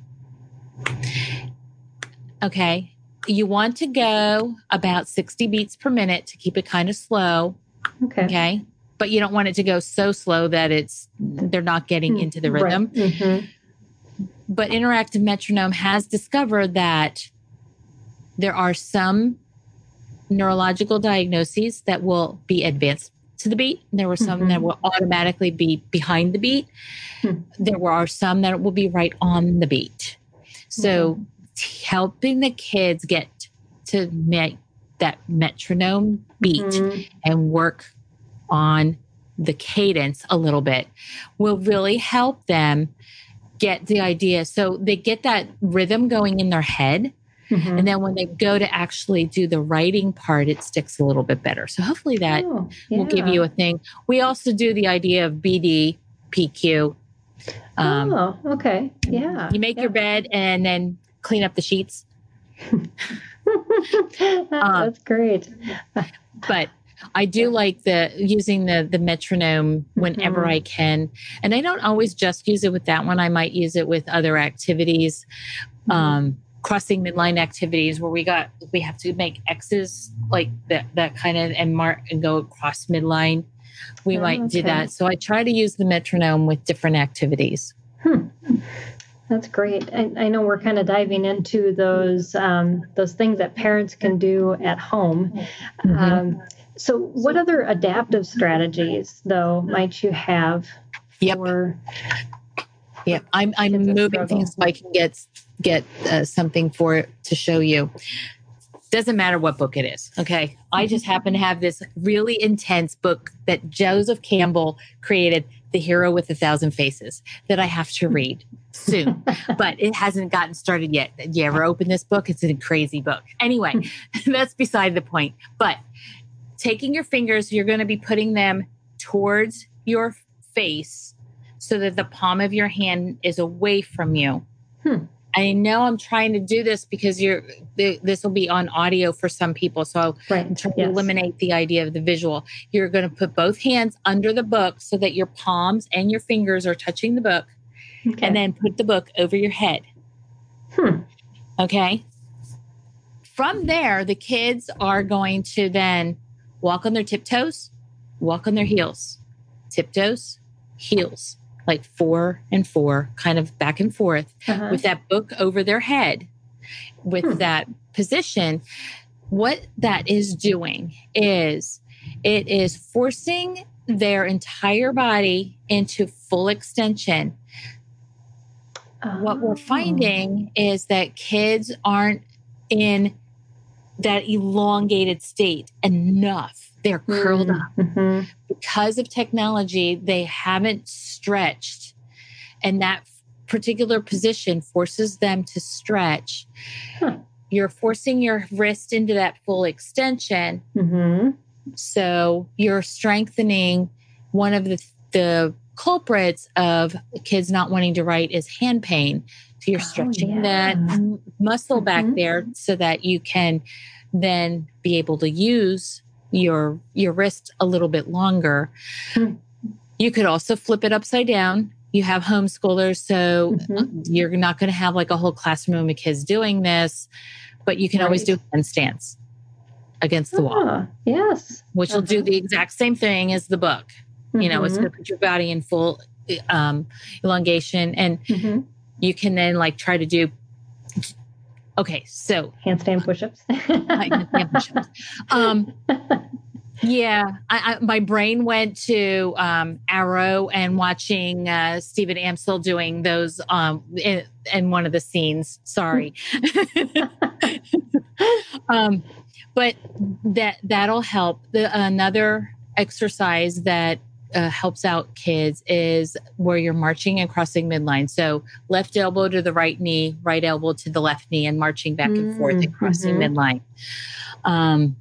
B: Okay. You want to go about sixty beats per minute to keep it kind of slow.
A: Okay.
B: Okay. But you don't want it to go so slow that it's, they're not getting mm-hmm. into the rhythm.
A: Right. Mm-hmm.
B: But Interactive Metronome has discovered that there are some neurological diagnoses that will be advanced to the beat. There were some
A: Mm-hmm.
B: that will automatically be behind the beat. Mm-hmm. There are some that will be right on the beat. So mm-hmm. t- helping the kids get to make that metronome beat mm-hmm. and work on the cadence a little bit will really help them get the idea. So they get that rhythm going in their head. Mm-hmm. And then when they go to actually do the writing part, it sticks a little bit better. So hopefully that oh, yeah. will give you a thing. We also do the idea of B D, P Q.
A: Um, oh, okay. Yeah.
B: You make yeah. your bed and then clean up the sheets.
A: That's um, great.
B: But I do yeah. like the using the the metronome whenever mm-hmm. I can. And I don't always just use it with that one. I might use it with other activities. Mm-hmm. Um crossing midline activities where we got we have to make X's like that that kind of and mark and go across midline. We oh, might okay. do that. So I try to use the metronome with different activities.
A: Hmm. That's great. I, I know we're kind of diving into those um, those things that parents can do at home. Mm-hmm. Um, so what other adaptive strategies though might you have
B: yep.
A: for
B: Yeah, I'm I'm moving things so I can get get uh, something for it to show you. Doesn't matter what book it is. Okay, I just happen to have this really intense book that Joseph Campbell created, The Hero with a Thousand Faces, that I have to read soon, but it hasn't gotten started yet. Did you ever open this book? It's a crazy book. Anyway, that's beside the point. But taking your fingers, you're going to be putting them towards your face, so that the palm of your hand is away from you. Hmm. I know I'm trying to do this because you're this will be on audio for some people. So right. I'm trying yes. to eliminate the idea of the visual. You're going to put both hands under the book so that your palms and your fingers are touching the book. Okay. And then put the book over your head. Hmm. Okay. From there, the kids are going to then walk on their tiptoes, walk on their heels, tiptoes, heels. Like four and four, kind of back and forth uh-huh. with that book over their head with hmm. that position. What that is doing is it is forcing their entire body into full extension. Oh. What we're finding is that kids aren't in that elongated state enough. They're curled mm-hmm. up. Mm-hmm. Because of technology, they haven't stretched. And that particular position forces them to stretch. Huh. You're forcing your wrist into that full extension. Mm-hmm. So you're strengthening one of the, the culprits of kids not wanting to write is hand pain. So you're stretching oh, yeah. that m- muscle mm-hmm. back there so that you can then be able to use your your wrist a little bit longer. Hmm. You could also flip it upside down. You have homeschoolers, so mm-hmm. you're not going to have like a whole classroom of kids doing this, but you can right. always do a handstance against the ah, wall.
A: Yes.
B: Which uh-huh. will do the exact same thing as the book. Mm-hmm. You know, it's going to put your body in full um, elongation, and mm-hmm. you can then like try to do Okay, so
A: handstand push-ups.
B: handstand push-ups. Um, yeah, I, I, my brain went to um, Arrow and watching uh, Stephen Amsel doing those um, in, in one of the scenes. Sorry, um, but that that'll help. The, another exercise that Uh, helps out kids is where you're marching and crossing midline. So left elbow to the right knee, right elbow to the left knee, and marching back and forth and crossing mm-hmm. midline. Um,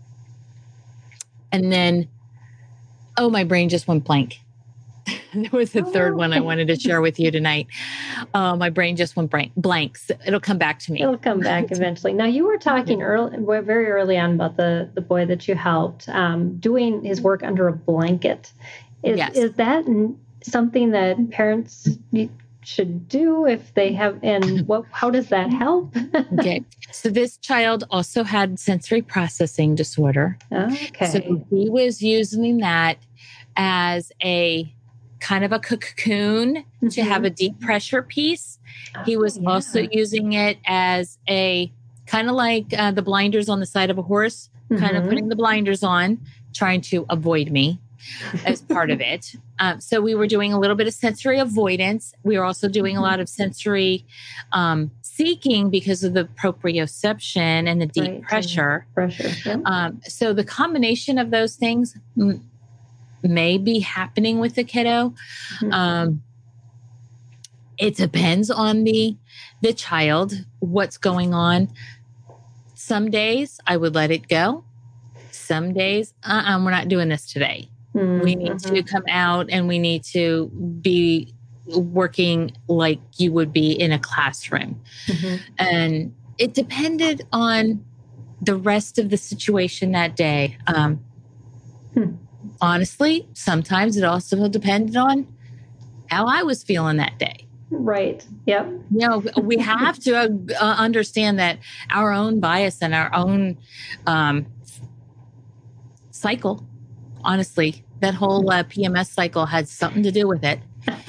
B: and then, oh, my brain just went blank. There was a oh. third one I wanted to share with you tonight. Uh, my brain just went blank. Blanks. It'll come back to me.
A: It'll come back eventually. Now, you were talking early, very early on about the, the boy that you helped um, doing his work under a blanket. Is,
B: yes.
A: is that something that parents should do if they have, and what, how does that help?
B: Okay. So this child also had sensory processing disorder.
A: Okay.
B: So he was using that as a kind of a cocoon mm-hmm. to have a deep pressure piece. Oh, he was yeah. also using it as a kind of like uh, the blinders on the side of a horse, mm-hmm. kind of putting the blinders on, trying to avoid me. as part of it. Um, so we were doing a little bit of sensory avoidance. We were also doing a lot of sensory um, seeking because of the proprioception and the deep
A: right.
B: pressure.
A: Pressure. Yeah.
B: Um, so the combination of those things m- may be happening with the kiddo.
A: Mm-hmm.
B: Um, it depends on the the child, what's going on. Some days I would let it go. Some days, uh-uh, we're not doing this today. Mm-hmm. We need to come out and we need to be working like you would be in a classroom. Mm-hmm. And it depended on the rest of the situation that day. Um, hmm. Honestly, sometimes it also depended on how I was feeling that day.
A: Right. Yep.
B: You know, we have to uh, understand that our own bias and our own um, cycle, honestly, that whole uh, P M S cycle had something to do with it.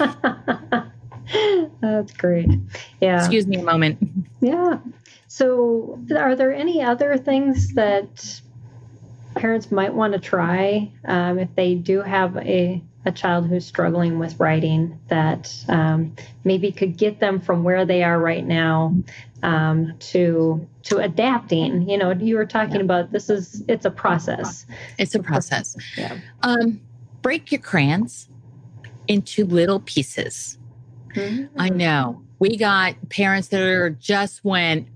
A: That's great. Yeah.
B: Excuse me a moment.
A: Yeah. So are there any other things that parents might want to try um, if they do have a, a child who's struggling with writing that um, maybe could get them from where they are right now um, to to adapting? You know, you were talking yeah. about this is, it's a process.
B: It's a process.
A: Yeah.
B: Um, break your crayons into little pieces. Mm-hmm. I know. We got parents that are just went,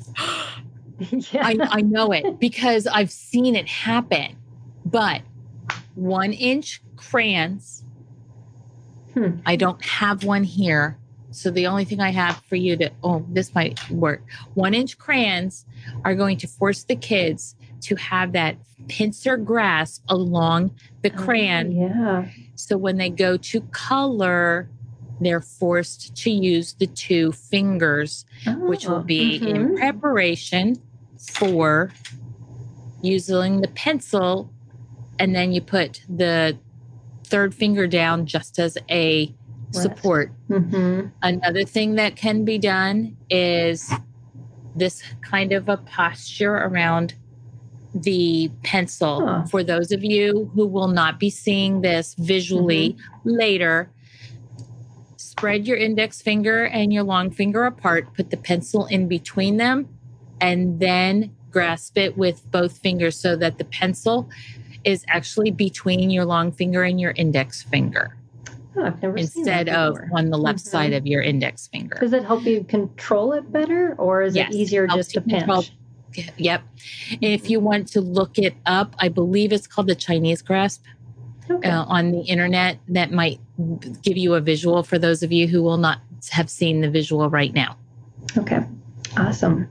B: yeah. I, I know it because I've seen it happen. But one inch crayons, hmm. I don't have one here. So the only thing I have for you to, oh, this might work. One inch crayons are going to force the kids to have that pincer grasp along the crayon.
A: Oh, yeah.
B: So when they go to color, they're forced to use the two fingers, oh, which will be mm-hmm. in preparation for using the pencil. And then you put the third finger down just as a support. Mm-hmm. Another thing that can be done is this kind of a posture around the pencil. Huh. For those of you who will not be seeing this visually mm-hmm. later, spread your index finger and your long finger apart, put the pencil in between them, and then grasp it with both fingers so that the pencil is actually between your long finger and your index finger.
A: Oh, I've never
B: instead
A: seen that
B: of on the left mm-hmm. side of your index finger.
A: Does it help you control it better, or is
B: yes,
A: it easier just to pinch? Control.
B: Yep. And if you want to look it up, I believe it's called the Chinese grasp okay. uh, on the internet. That might give you a visual for those of you who will not have seen the visual right now.
A: Okay. Awesome.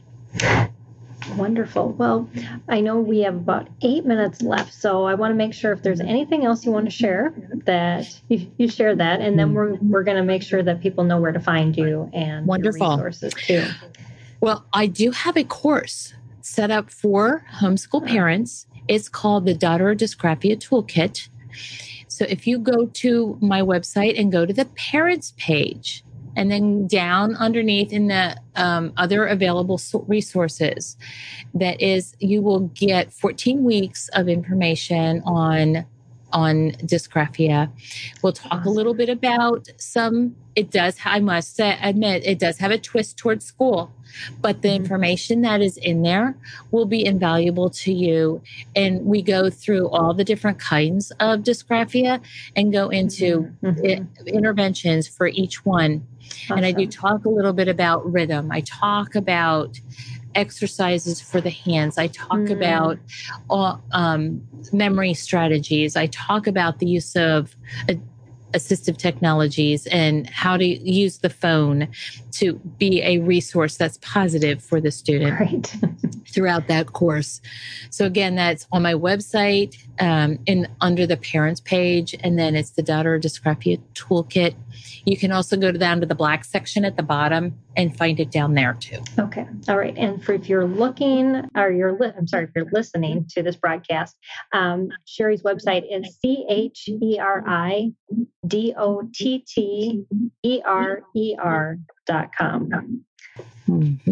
A: Wonderful. Well, I know we have about eight minutes left, so I want to make sure if there's anything else you want to share that you, you share that, and then we're we're going to make sure that people know where to find you and
B: wonderful
A: your resources too.
B: Well, I do have a course set up for homeschool parents. It's called the Daughter Dysgraphia Toolkit. So if you go to my website and go to the parents page, and then down underneath in the um, other available resources, that is, you will get fourteen weeks of information on on dysgraphia. We'll talk awesome. a little bit about some, it does, I must say, admit, it does have a twist towards school, but the mm-hmm. information that is in there will be invaluable to you. And we go through all the different kinds of dysgraphia and go into mm-hmm. I- interventions for each one. Awesome. And I do talk a little bit about rhythm. I talk about exercises for the hands. I talk mm. about uh, um, memory strategies. I talk about the use of uh, assistive technologies and how to use the phone to be a resource that's positive for the student
A: right.
B: throughout that course. So again, that's on my website um, in under the parents page, and then it's the Daughter Dysgraphia Toolkit. You can also go down to the black section at the bottom and find it down there too.
A: Okay. All right. And for if you're looking or you're, li- I'm sorry, if you're listening to this broadcast, um, Sherry's website is C H E R I D O T T E R E R dot com.
B: Mm-hmm.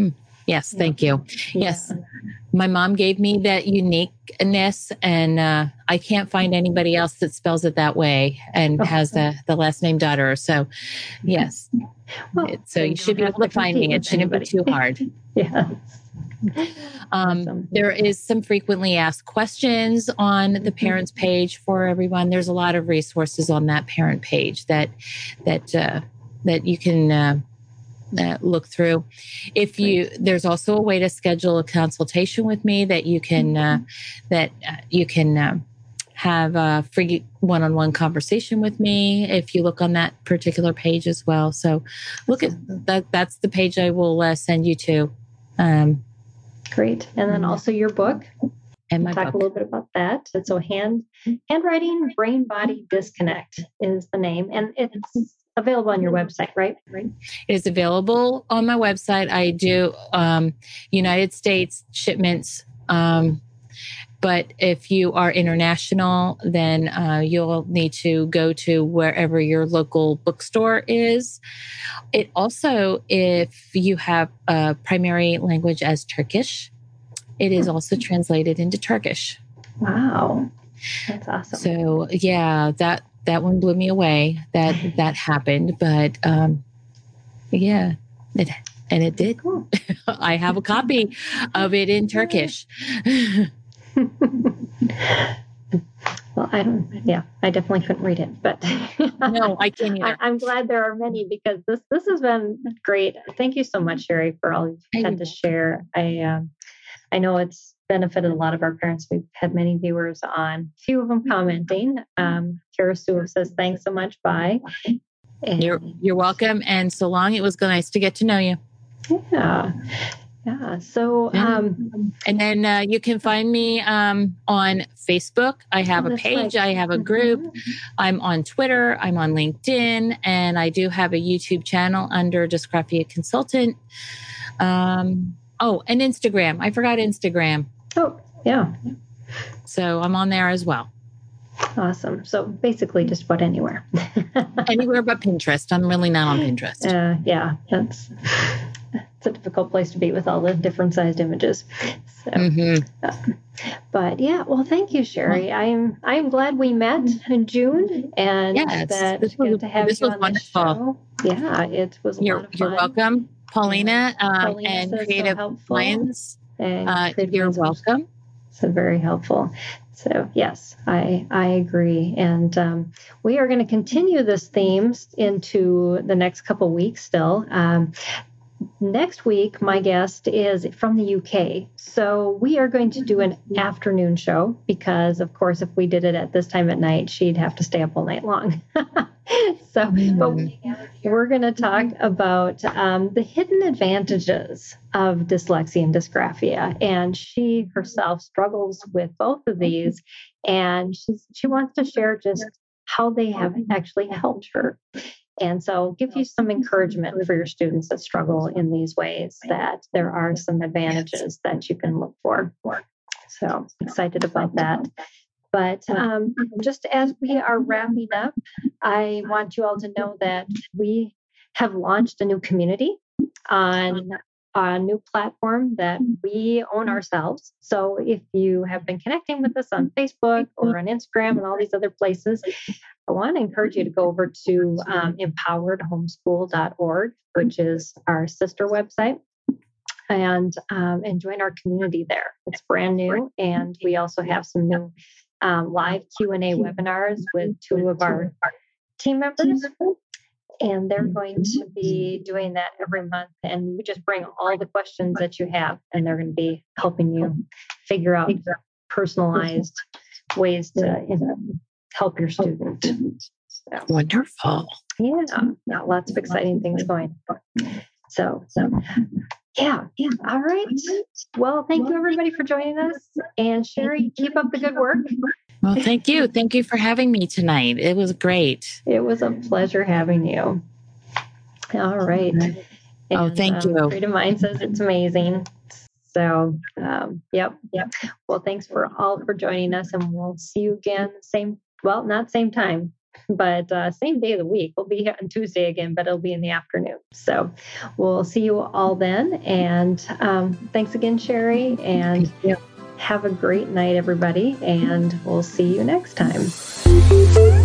B: Yes, thank you. Yes, my mom gave me that uniqueness, and uh, I can't find anybody else that spells it that way and has the, the last name Dutter. So, yes.
A: Well,
B: it, so you should be able to find me. It shouldn't anybody. be too hard.
A: Yeah.
B: Um, awesome. There is some frequently asked questions on the parents page for everyone. There's a lot of resources on that parent page that that uh, that you can uh, uh, look through. If you, there's also a way to schedule a consultation with me that you can uh, that uh, you can uh, have a free one-on-one conversation with me. If you look on that particular page as well, so look at that. That's the page I will uh, send you to. Um,
A: Great. And then also your book.
B: And my
A: Talk
B: book.
A: a little bit about that. And so hand handwriting, brain body disconnect is the name. And it's available on your website, right? Right.
B: It is available on my website. I do um, United States shipments. Um, but if you are international, then uh, you'll need to go to wherever your local bookstore is. It also, if you have a primary language as Turkish, it is also translated into Turkish.
A: Wow. That's awesome.
B: So yeah, that, that one blew me away that that happened, but um, yeah, it, and it did.
A: Cool.
B: I have a copy of it in Turkish.
A: Well, I don't, yeah, I definitely couldn't read it, but
B: no, I can't either.
A: I, I'm glad there are many because this, this has been great. Thank you so much, Sherry, for all you've had to share. I, um, I know it's benefited a lot of our parents. We've had many viewers on, a few of them commenting. Um, Kara Sue says, thanks so much. Bye.
B: And you're, you're welcome. And so long, it was nice to get to know you.
A: Yeah. Yeah. So, um,
B: and then uh, you can find me um, on Facebook. I have oh, a page. Right. I have a group. Mm-hmm. I'm on Twitter. I'm on LinkedIn, and I do have a YouTube channel under Dysgraphia Consultant. Um, oh, and Instagram. I forgot Instagram.
A: Oh, yeah.
B: So I'm on there as well.
A: Awesome. So basically, just about anywhere.
B: Anywhere but Pinterest. I'm really not on Pinterest.
A: Uh, yeah, that's. It's a difficult place to be with all the different sized images. So, mm-hmm. uh, but yeah, well, thank you, Sherry. I'm I'm glad we met in June, and
B: yes,
A: that
B: this was,
A: to have
B: this
A: you
B: was
A: on
B: wonderful.
A: The show. Yeah, it was a
B: you're,
A: lot of fun.
B: You're welcome, Paulina, um,
A: Paulina
B: and Creative
A: so
B: Minds.
A: And
B: uh,
A: Creative
B: you're
A: Minds
B: welcome.
A: So very helpful. So yes, I I agree, and um, we are going to continue this theme into the next couple weeks. Still. Um, Next week, my guest is from the U K. So we are going to do an afternoon show because, of course, if we did it at this time at night, she'd have to stay up all night long. So but we're going to talk about um, the hidden advantages of dyslexia and dysgraphia. And she herself struggles with both of these. And she's, she wants to share just how they have actually helped her. And so give you some encouragement for your students that struggle in these ways, that there are some advantages that you can look for. So excited about that. But um, just as we are wrapping up, I want you all to know that we have launched a new community on a new platform that we own ourselves. So if you have been connecting with us on Facebook or on Instagram and all these other places, I want to encourage you to go over to um, empowered homeschool dot org, which is our sister website, and um, and join our community there. It's brand new, and we also have some new um, live Q and A webinars with two of our team members. And they're going to be doing that every month. And you just bring all the questions that you have, and they're going to be helping you figure out personalized ways to you know, help your student. So,
B: wonderful.
A: Yeah, yeah, lots of exciting things going on. So, so yeah, yeah. All right. Well, thank you everybody for joining us. And Sherry, keep up the good work.
B: Well, thank you. Thank you for having me tonight. It was great.
A: It was a pleasure having you. All right. And,
B: oh, thank
A: um,
B: you.
A: Creative Mind says it's amazing. So, um, yep, yep. Well, thanks for all for joining us, and we'll see you again. Same, well, not same time, but uh, same day of the week. We'll be here on Tuesday again, but it'll be in the afternoon. So we'll see you all then. And um, thanks again, Sherry. And have a great night, everybody. And we'll see you next time.